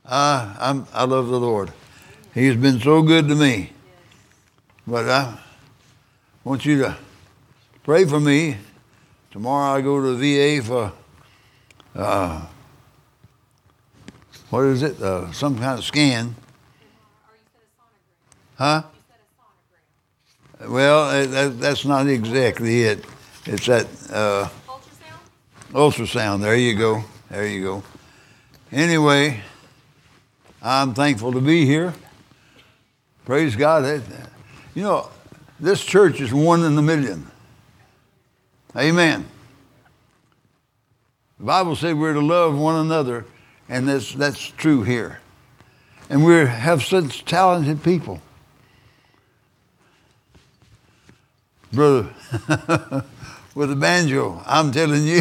I love the Lord. He's been so good to me. But I want you to pray for me. Tomorrow I go to the VA for, what is it? Some kind of scan. Huh? Well, that's not exactly it. It's that ultrasound. There you go. There you go. Anyway, I'm thankful to be here. Praise God. You know, this church is 1 in a million. Amen. The Bible said we're to love one another, and that's true here. And we have such talented people. Brother, with the banjo, I'm telling you.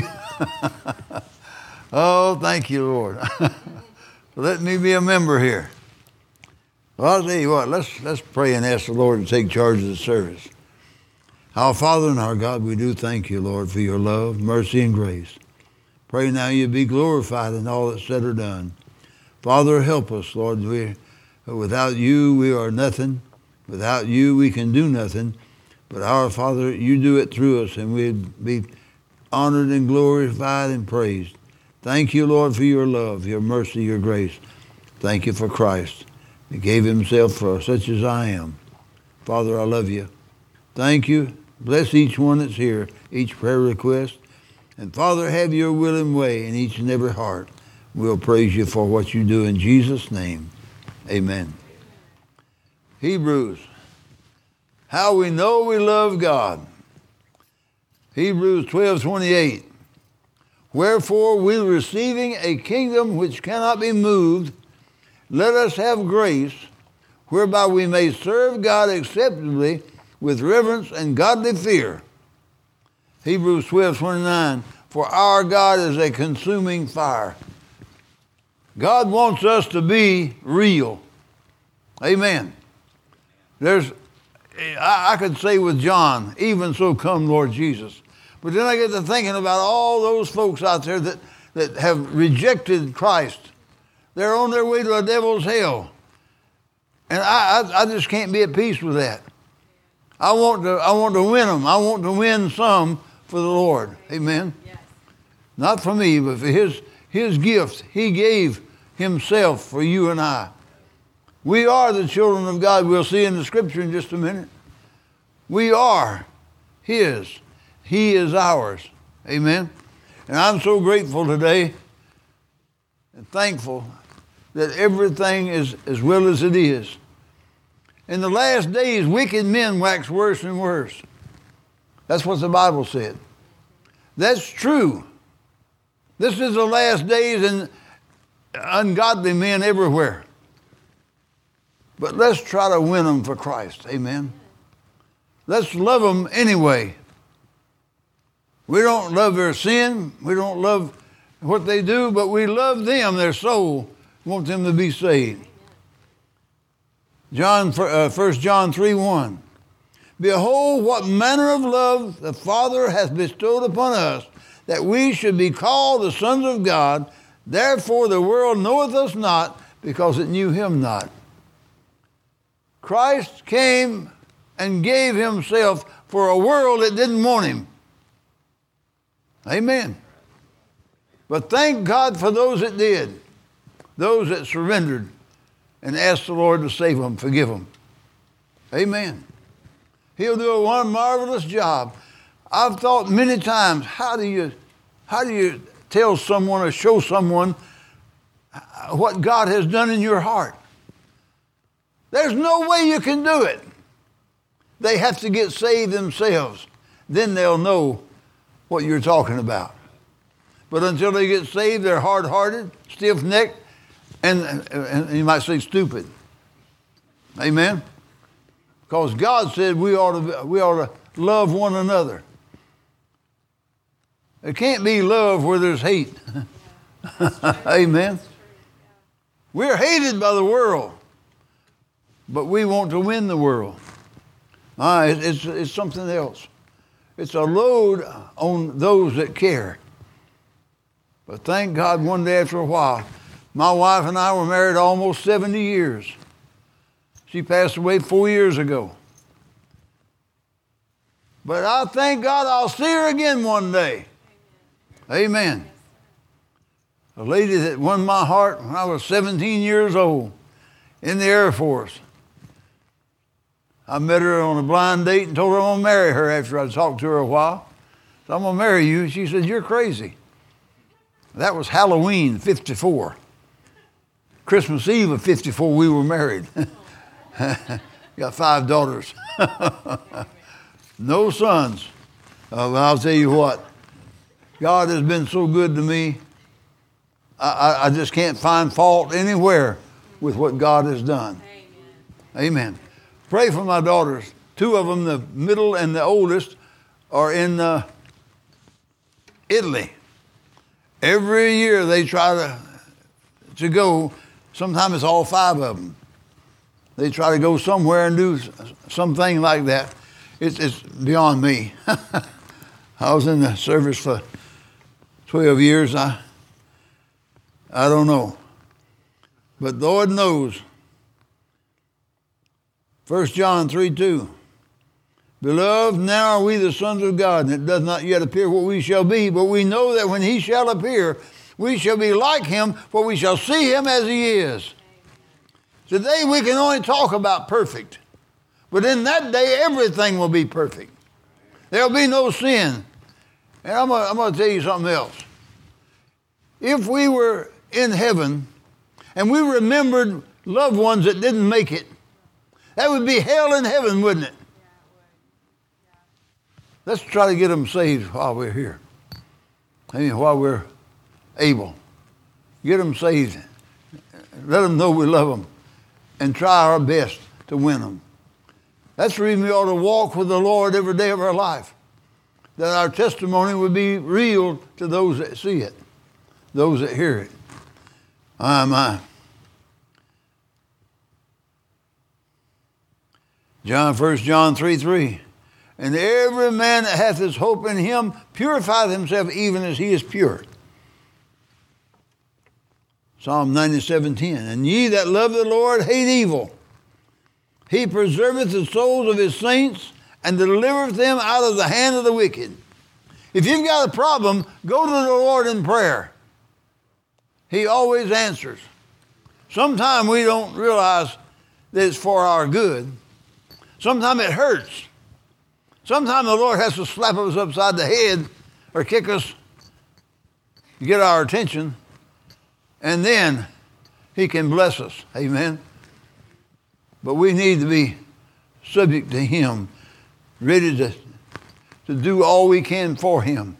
Oh, thank you, Lord. Let me be a member here. Well, I'll tell you what, let's pray and ask the Lord to take charge of the service. Our Father and our God, we do thank you, Lord, for your love, mercy, and grace. Pray now you be glorified in all that's said or done. Father, help us, Lord. Without you, we are nothing. Without you, we can do nothing. But our Father, you do it through us, and we'd be honored and glorified and praised. Thank you, Lord, for your love, your mercy, your grace. Thank you for Christ. He gave himself for such as I am. Father, I love you. Thank you. Bless each one that's here, each prayer request. And Father, have your will and way in each and every heart. We'll praise you for what you do in Jesus' name. Amen. Hebrews. How we know we love God. Hebrews 12:28. Wherefore, we receiving a kingdom which cannot be moved, let us have grace, whereby we may serve God acceptably with reverence and godly fear. Hebrews 12:29. For our God is a consuming fire. God wants us to be real. Amen. I could say with John, even so come Lord Jesus. But then I get to thinking about all those folks out there that have rejected Christ. They're on their way to a devil's hell. And I just can't be at peace with that. I want to win them. I want to win some for the Lord. Amen. Yes. Not for me, but for his gift. He gave himself for you and I. We are the children of God. We'll see in the scripture in just a minute. We are his. He is ours. Amen. And I'm so grateful today and thankful that everything is as well as it is. In the last days, wicked men wax worse and worse. That's what the Bible said. That's true. This is the last days, and ungodly men everywhere. But let's try to win them for Christ. Amen. Let's love them anyway. We don't love their sin. We don't love what they do, but we love them, their soul. We want them to be saved. 1 John 3:1. Behold, what manner of love the Father hath bestowed upon us, that we should be called the sons of God. Therefore the world knoweth us not, because it knew him not. Christ came and gave himself for a world that didn't want him. Amen. But thank God for those that did, those that surrendered and asked the Lord to save them, forgive them. Amen. He'll do one marvelous job. I've thought many times, how do you tell someone or show someone what God has done in your heart? There's no way you can do it. They have to get saved themselves. Then they'll know what you're talking about. But until they get saved, they're hard-hearted, stiff-necked, and you might say stupid. Amen? Because God said we ought to love one another. There can't be love where there's hate. Amen? We're hated by the world, but we want to win the world. It's something else. It's a load on those that care. But thank God one day after a while, My wife and I were married almost 70 years. She passed away 4 years ago. But I thank God I'll see her again one day. Amen. A lady that won my heart when I was 17 years old in the Air Force. I met her on a blind date and told her I'm going to marry her after I talked to her a while. So I'm going to marry you. She said, you're crazy. That was Halloween, 54. Christmas Eve of 54, we were married. Got 5 daughters. No sons. But I'll tell you what, God has been so good to me. I just can't find fault anywhere with what God has done. Amen. Amen. Pray for my daughters. 2 of them, the middle and the oldest, are in Italy. Every year they try to go. Sometimes it's all 5 of them. They try to go somewhere and do something like that. It's beyond me. I was in the service for 12 years. I don't know. But the Lord knows. 1 John 3:2. Beloved, now are we the sons of God, and it does not yet appear what we shall be, but we know that when he shall appear, we shall be like him, for we shall see him as he is. Today we can only talk about perfect. But in that day, everything will be perfect. There'll be no sin. And I'm going to tell you something else. If we were in heaven and we remembered loved ones that didn't make it, that would be hell in heaven, wouldn't it? Let's try to get them saved while we're here. I mean, while we're able. Get them saved. Let them know we love them. And try our best to win them. That's the reason we ought to walk with the Lord every day of our life. That our testimony would be real to those that see it, those that hear it. My. 1 John 3:3. And every man that hath his hope in him purifieth himself even as he is pure. Psalm 97:10. And ye that love the Lord hate evil. He preserveth the souls of his saints and delivereth them out of the hand of the wicked. If you've got a problem, go to the Lord in prayer. He always answers. Sometimes we don't realize that it's for our good. Sometimes it hurts. Sometimes the Lord has to slap us upside the head or kick us to get our attention. And then he can bless us. Amen. But we need to be subject to him, ready to do all we can for him.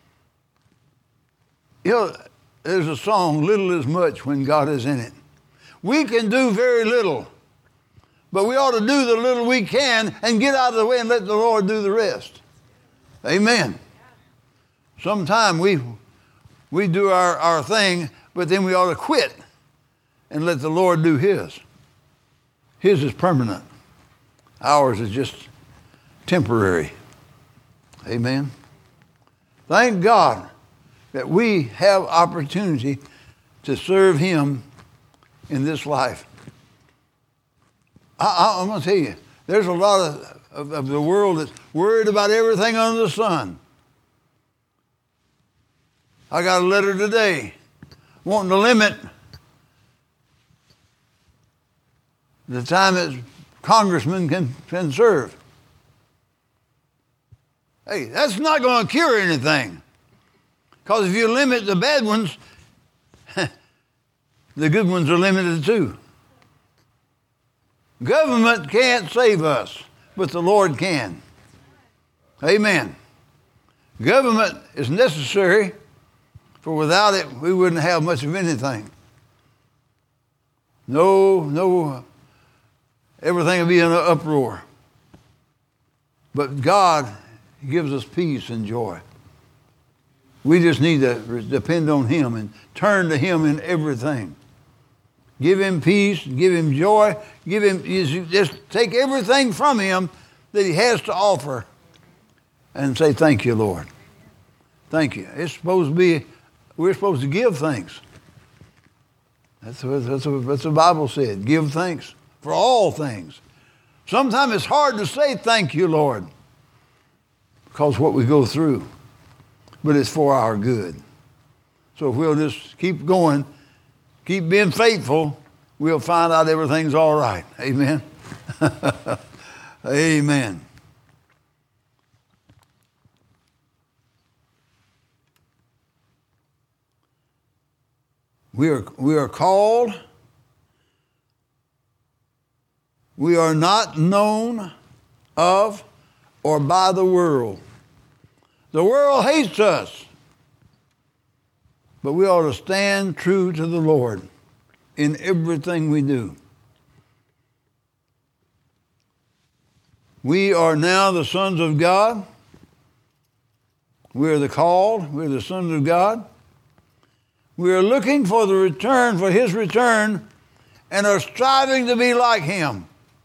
You know, there's a song, little is much when God is in it. We can do very little, but we ought to do the little we can and get out of the way and let the Lord do the rest. Amen. Sometimes we do our thing, but then we ought to quit and let the Lord do his. His is permanent. Ours is just temporary. Amen. Thank God that we have opportunity to serve him in this life. I'm going to tell you, there's a lot of the world that's worried about everything under the sun. I got a letter today wanting to limit the time that congressmen can serve. Hey, that's not going to cure anything. Because if you limit the bad ones, the good ones are limited too. Government can't save us, but the Lord can. Amen. Government is necessary, for without it, we wouldn't have much of anything. No, everything would be in an uproar. But God gives us peace and joy. We just need to depend on him and turn to him in everything. Give him peace, give him joy, just take everything from him that he has to offer and say, thank you, Lord. Thank you. We're supposed to give thanks. That's what the Bible said. Give thanks for all things. Sometimes it's hard to say thank you, Lord, because what we go through, but it's for our good. So if we'll just keep going, keep being faithful, we'll find out everything's all right. Amen. Amen. We are called. We are not known of or by the world. The world hates us, but we ought to stand true to the Lord in everything we do. We are now the sons of God. We are the called. We are the sons of God. We are looking for the return, for His return, and are striving to be like Him.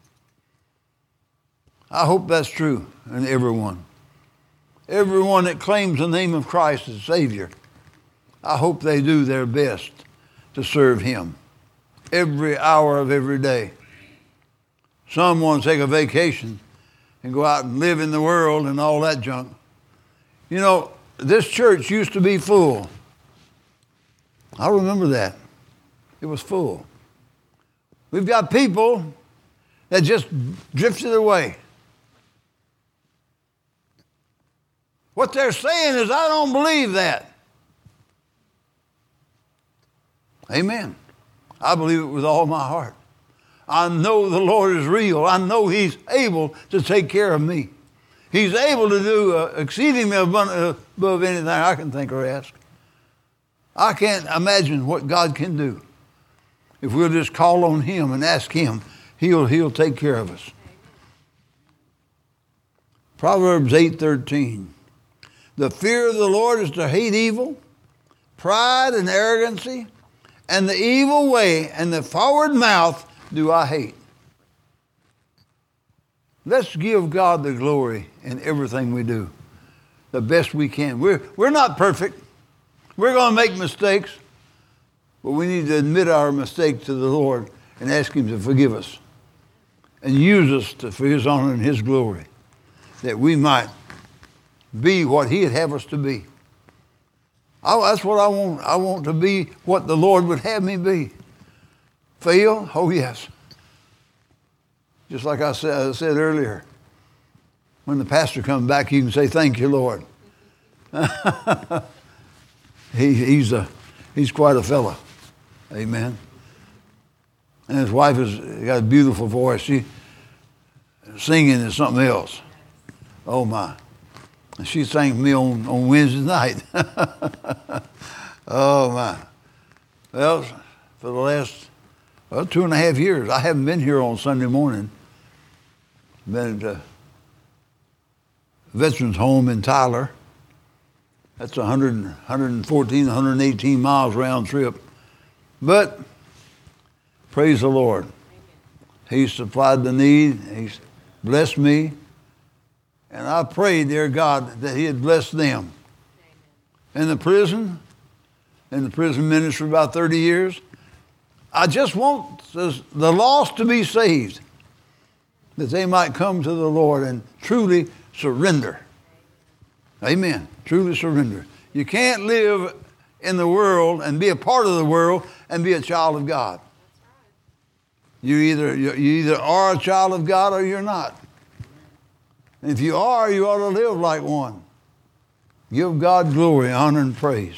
I hope that's true in everyone. Everyone that claims the name of Christ as Savior, I hope they do their best to serve Him every hour of every day. Some want to take a vacation and go out and live in the world and all that junk. You know, this church used to be full. I remember that. It was full. We've got people that just drifted away. What they're saying is, I don't believe that. Amen. I believe it with all my heart. I know the Lord is real. I know He's able to take care of me. He's able to do exceedingly above anything I can think or ask. I can't imagine what God can do. If we'll just call on Him and ask Him, He'll take care of us. Proverbs 8:13. The fear of the Lord is to hate evil, pride and arrogancy, and the evil way and the forward mouth do I hate. Let's give God the glory in everything we do, the best we can. We're not perfect. We're going to make mistakes, but we need to admit our mistake to the Lord and ask Him to forgive us and use us for His honor and His glory, that we might be what He'd have us to be. That's what I want. I want to be what the Lord would have me be. Fail? Oh, yes. Just like I said earlier, when the pastor comes back, you can say, thank you, Lord. He's quite a fella. Amen. And his wife has got a beautiful voice. Singing is something else. Oh, my. And she sang for me on Wednesday night. Oh, my. Well, for the last 2.5 years, I haven't been here on Sunday morning. Been at a veterans home in Tyler. That's 114, 118 miles round trip. But praise the Lord. He supplied the need. He's blessed me. And I pray, dear God, that He had blessed them. In the prison ministry for about 30 years, I just want the lost to be saved, that they might come to the Lord and truly surrender. Amen. Truly surrender. You can't live in the world and be a part of the world and be a child of God. You either are a child of God or you're not. And if you are, you ought to live like one. Give God glory, honor, and praise.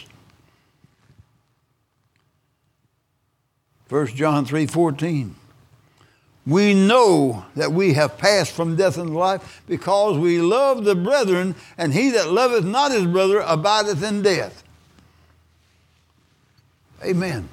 1 John 3:14. We know that we have passed from death unto life because we love the brethren, and he that loveth not his brother abideth in death. Amen.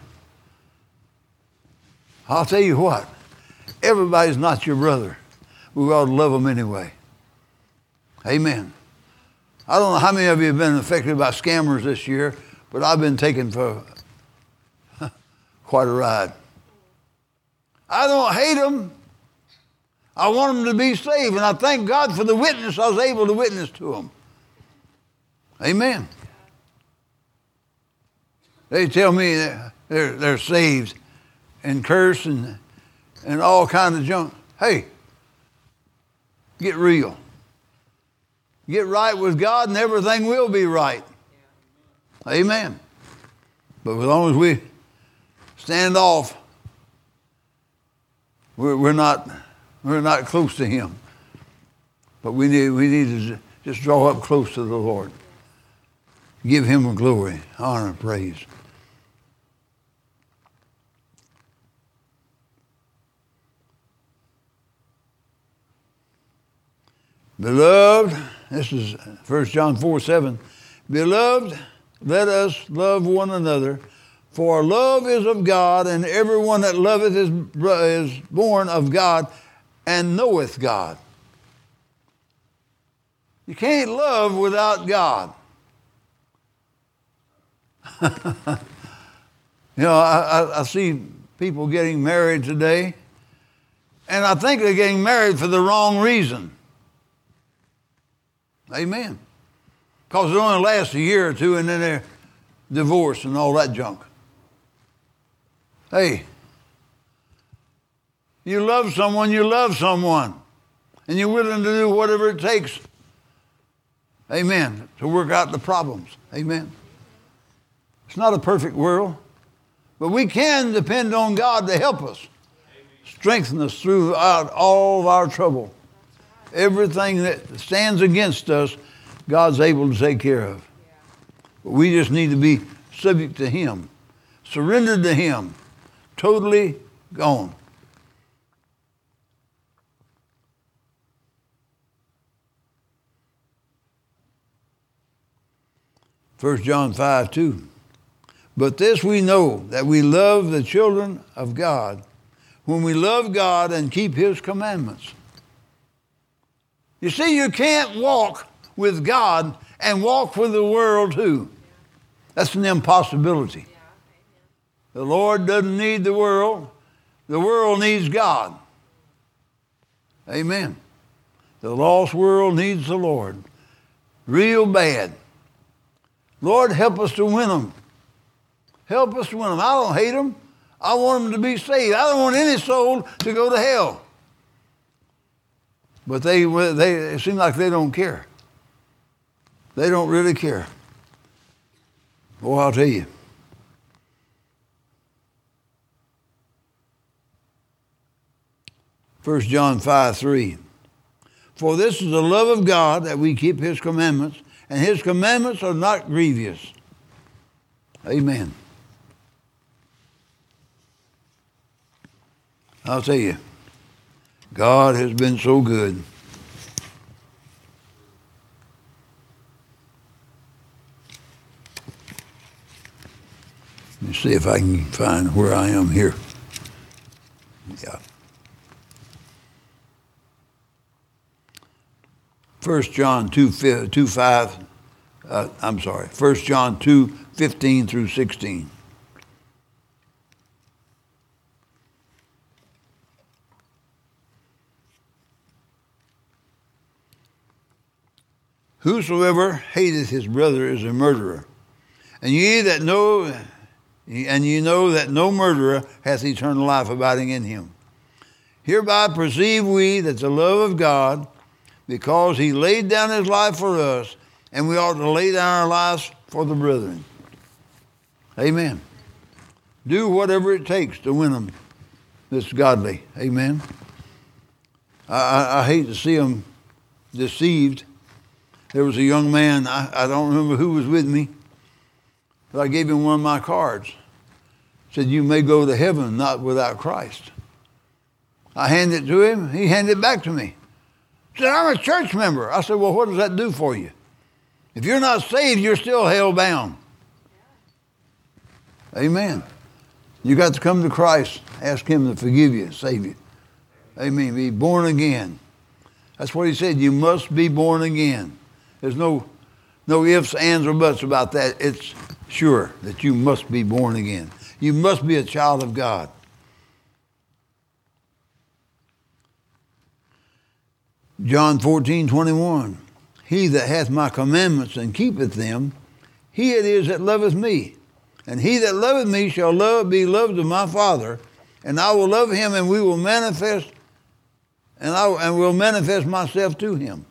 I'll tell you what, everybody's not your brother. We ought to love them anyway. Amen. I don't know how many of you have been affected by scammers this year, but I've been taken for quite a ride. I don't hate them. I want them to be saved, and I thank God for the witness I was able to witness to them. Amen. They tell me they're saved, and curse and all kinds of junk. Hey, get real. Get right with God and everything will be right. Amen. But as long as we stand off, we're not close to Him. But we need to just draw up close to the Lord. Give Him glory, honor, and praise. Beloved, this is 1 John 4:7. Beloved, let us love one another, for love is of God, and everyone that loveth is born of God and knoweth God. You can't love without God. I see people getting married today, and I think they're getting married for the wrong reason. Amen. Because it only lasts a year or two, and then they're divorced and all that junk. Hey, you love someone, and you're willing to do whatever it takes. Amen. To work out the problems. Amen. It's not a perfect world, but we can depend on God to help us, strengthen us throughout all of our trouble. Everything that stands against us, God's able to take care of. But we just need to be subject to Him, surrendered to Him, totally gone. First John 5:2. But this we know, that we love the children of God, when we love God and keep His commandments. You see, you can't walk with God and walk with the world too. That's an impossibility. The Lord doesn't need the world. The world needs God. Amen. The lost world needs the Lord. Real bad. Lord, help us to win them. Help us to win them. I don't hate them. I want them to be saved. I don't want any soul to go to hell. But they it seems like they don't care. They don't really care. Boy, I'll tell you. First John 5:3. For this is the love of God, that we keep His commandments, and His commandments are not grievous. Amen. I'll tell you, God has been so good. Let me see if I can find where I am here. Yeah. 1 John 2:15 through 16. Whosoever hateth his brother is a murderer, and ye know that no murderer hath eternal life abiding in him. Hereby perceive we that the love of God, because He laid down His life for us, and we ought to lay down our lives for the brethren. Amen. Do whatever it takes to win them that's godly. Amen. I hate to see them deceived. There was a young man, I don't remember who was with me, but I gave him one of my cards. Said, you may go to heaven not without Christ. I handed it to him. He handed it back to me. He said, I'm a church member. I said, well, what does that do for you? If you're not saved, you're still hell-bound. Amen. You got to come to Christ. Ask Him to forgive you, save you. Amen. Be born again. That's what He said. You must be born again. There's no ifs, ands, or buts about that. It's sure that you must be born again. You must be a child of God. John 14:21. He that hath my commandments and keepeth them, he it is that loveth me. And he that loveth me shall be loved of my Father, And I will love him, and we will manifest, and will manifest myself to him.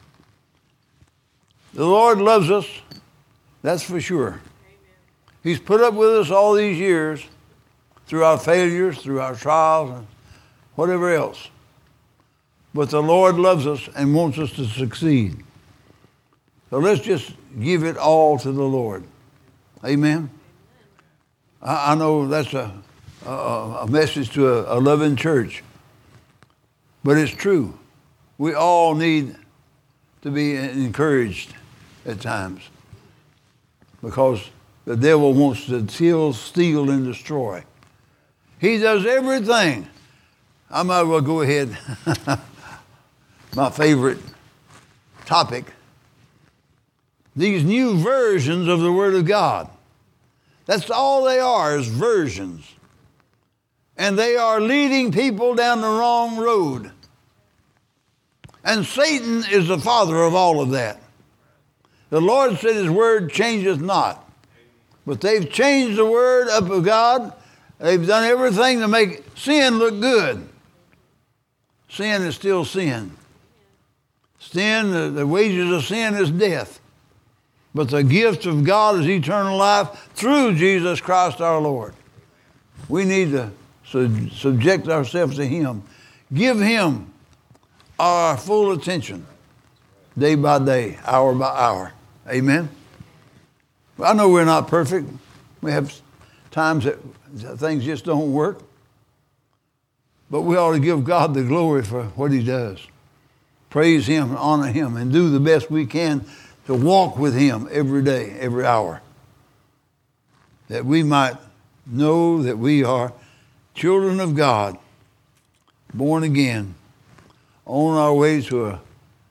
The Lord loves us, that's for sure. Amen. He's put up with us all these years through our failures, through our trials, and whatever else. But the Lord loves us and wants us to succeed. So let's just give it all to the Lord. Amen. I know that's a message to a loving church, but it's true. We all need to be encouraged at times because the devil wants to kill, steal, and destroy. He does everything. I might as well go ahead. My favorite topic. These new versions of the Word of God. That's all they are, is versions. And they are leading people down the wrong road. And Satan is the father of all of that. The Lord said his word changeth not. But they've changed the word up of God. They've done everything to make sin look good. Sin is still sin. Sin, the wages of sin is death. But the gift of God is eternal life through Jesus Christ our Lord. We need to subject ourselves to him. Give him our full attention day by day, hour by hour. Amen? I know we're not perfect. We have times that things just don't work. But we ought to give God the glory for what he does. Praise him and honor him and do the best we can to walk with him every day, every hour. That we might know that we are children of God, born again, on our way to a...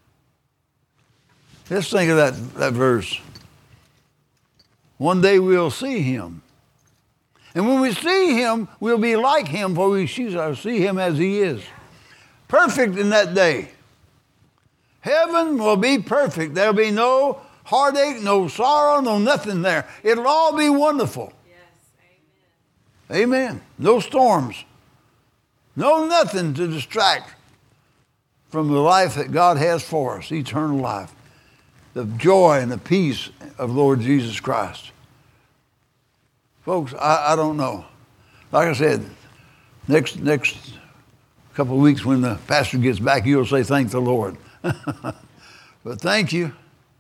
Let's think of that verse. One day we'll see him. And when we see him, we'll be like him, for we shall see him as he is. Perfect in that day. Heaven will be perfect. There'll be no heartache, no sorrow, no nothing there. It'll all be wonderful. Yes, amen. Amen. No storms. No nothing to distract from the life that God has for us, eternal life. The joy and the peace of Lord Jesus Christ. Folks, I don't know. Like I said, next couple of weeks when the pastor gets back, you'll say, thank the Lord. But thank you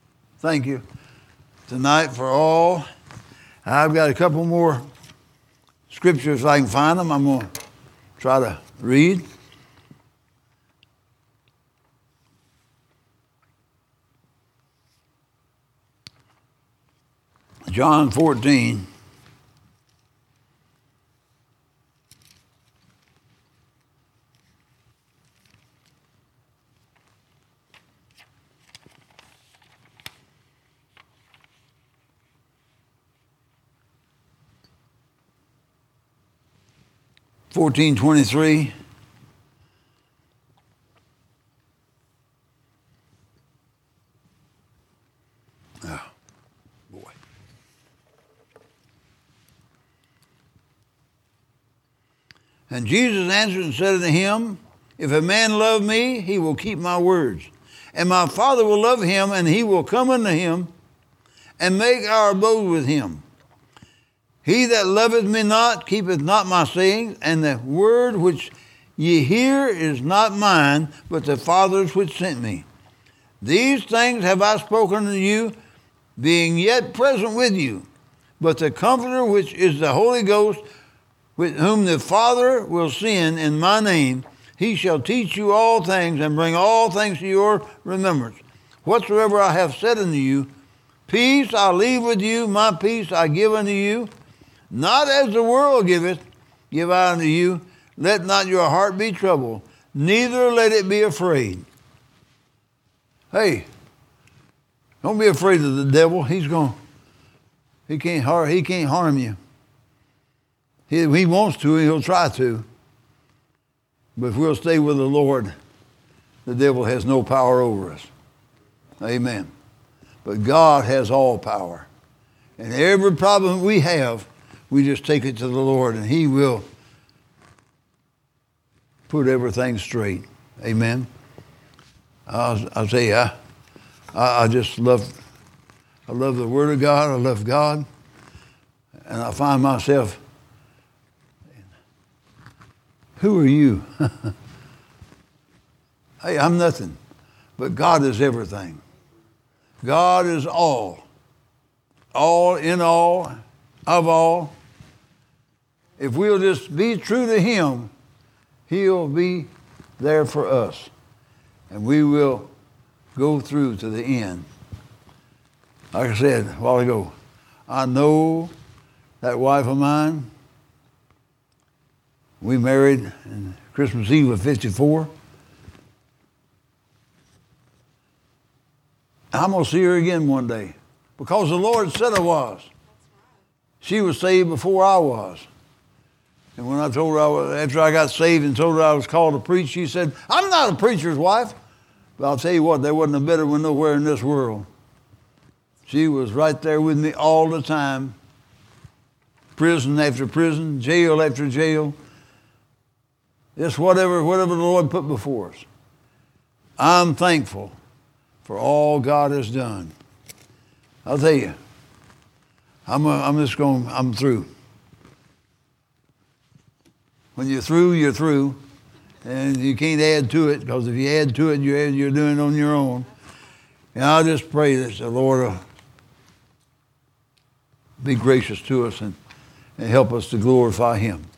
tonight for all. I've got a couple more scriptures if I can find them. I'm going to try to read. John 14. $14.23. Oh, boy. And Jesus answered and said unto him, if a man love me, he will keep my words. And my Father will love him, and he will come unto him, and make our abode with him. He that loveth me not keepeth not my sayings, and the word which ye hear is not mine, but the Father's which sent me. These things have I spoken unto you, being yet present with you. But the Comforter, which is the Holy Ghost, with whom the Father will send in my name, he shall teach you all things, and bring all things to your remembrance. Whatsoever I have said unto you, peace I leave with you, my peace I give unto you. Not as the world giveth, give I unto you. Let not your heart be troubled, neither let it be afraid. Hey, don't be afraid of the devil. He can't harm you. He wants to, and he'll try to. But if we'll stay with the Lord, the devil has no power over us. Amen. But God has all power. And every problem we have, we just take it to the Lord, and he will put everything straight. Amen. I'll tell you, I just love the Word of God. I love God. And I find myself, who are you? Hey, I'm nothing. But God is everything. God is all in all, of all. If we'll just be true to Him, He'll be there for us. And we will go through to the end. Like I said a while ago, I know that wife of mine, we married on Christmas Eve of 54. I'm going to see her again one day because the Lord said I was. She was saved before I was. And when I told her, after I got saved and told her I was called to preach, she said, I'm not a preacher's wife. But I'll tell you what, there wasn't a better one nowhere in this world. She was right there with me all the time. Prison after prison, jail after jail. Just whatever the Lord put before us. I'm thankful for all God has done. I'll tell you, I'm through. When you're through, you're through. And you can't add to it, because if you add to it, you're doing it on your own. And I'll just pray that the Lord will be gracious to us and help us to glorify Him.